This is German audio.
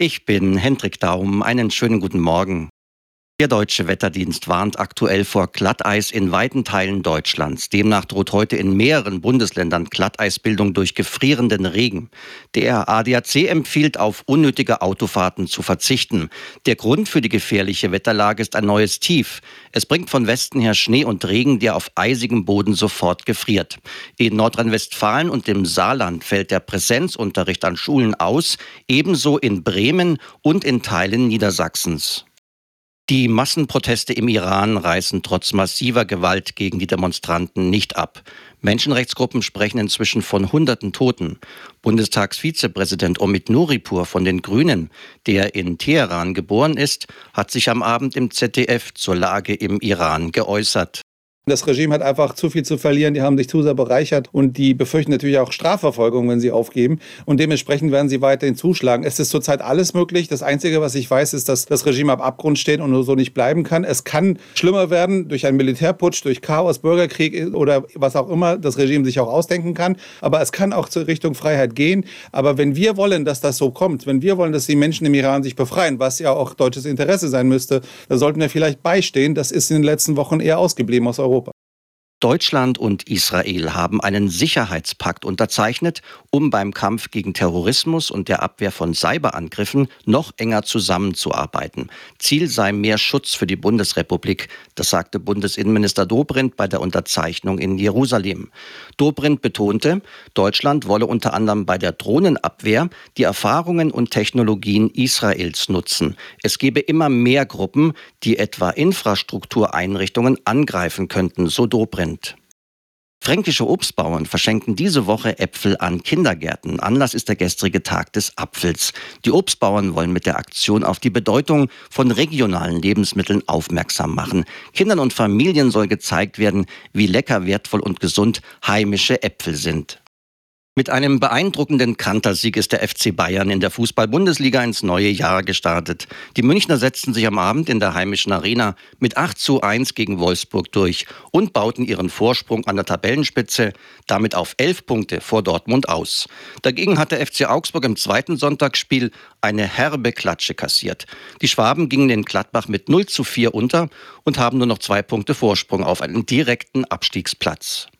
Ich bin Hendrik Daum. Einen schönen guten Morgen. Der Deutsche Wetterdienst warnt aktuell vor Glatteis in weiten Teilen Deutschlands. Demnach droht heute in mehreren Bundesländern Glatteisbildung durch gefrierenden Regen. Der ADAC empfiehlt, auf unnötige Autofahrten zu verzichten. Der Grund für die gefährliche Wetterlage ist ein neues Tief. Es bringt von Westen her Schnee und Regen, der auf eisigem Boden sofort gefriert. In Nordrhein-Westfalen und dem Saarland fällt der Präsenzunterricht an Schulen aus, ebenso in Bremen und in Teilen Niedersachsens. Die Massenproteste im Iran reißen trotz massiver Gewalt gegen die Demonstranten nicht ab. Menschenrechtsgruppen sprechen inzwischen von Hunderten Toten. Bundestagsvizepräsident Omid Nuripur von den Grünen, der in Teheran geboren ist, hat sich am Abend im ZDF zur Lage im Iran geäußert. Das Regime hat einfach zu viel zu verlieren, die haben sich zu sehr bereichert und die befürchten natürlich auch Strafverfolgung, wenn sie aufgeben, und dementsprechend werden sie weiterhin zuschlagen. Es ist zurzeit alles möglich. Das Einzige, was ich weiß, ist, dass das Regime am Abgrund steht und nur so nicht bleiben kann. Es kann schlimmer werden durch einen Militärputsch, durch Chaos, Bürgerkrieg oder was auch immer das Regime sich auch ausdenken kann, aber es kann auch zur Richtung Freiheit gehen. Aber wenn wir wollen, dass das so kommt, wenn wir wollen, dass die Menschen im Iran sich befreien, was ja auch deutsches Interesse sein müsste, da sollten wir vielleicht beistehen. Das ist in den letzten Wochen eher ausgeblieben aus Europa. Deutschland und Israel haben einen Sicherheitspakt unterzeichnet, um beim Kampf gegen Terrorismus und der Abwehr von Cyberangriffen noch enger zusammenzuarbeiten. Ziel sei mehr Schutz für die Bundesrepublik, das sagte Bundesinnenminister Dobrindt bei der Unterzeichnung in Jerusalem. Dobrindt betonte, Deutschland wolle unter anderem bei der Drohnenabwehr die Erfahrungen und Technologien Israels nutzen. Es gebe immer mehr Gruppen, die etwa Infrastruktureinrichtungen angreifen könnten, so Dobrindt. Fränkische Obstbauern verschenken diese Woche Äpfel an Kindergärten. Anlass ist der gestrige Tag des Apfels. Die Obstbauern wollen mit der Aktion auf die Bedeutung von regionalen Lebensmitteln aufmerksam machen. Kindern und Familien soll gezeigt werden, wie lecker, wertvoll und gesund heimische Äpfel sind. Mit einem beeindruckenden Kantersieg ist der FC Bayern in der Fußball-Bundesliga ins neue Jahr gestartet. Die Münchner setzten sich am Abend in der heimischen Arena mit 8:1 gegen Wolfsburg durch und bauten ihren Vorsprung an der Tabellenspitze damit auf 11 Punkte vor Dortmund aus. Dagegen hat der FC Augsburg im zweiten Sonntagsspiel eine herbe Klatsche kassiert. Die Schwaben gingen in Gladbach mit 0:4 unter und haben nur noch 2 Punkte Vorsprung auf einen direkten Abstiegsplatz.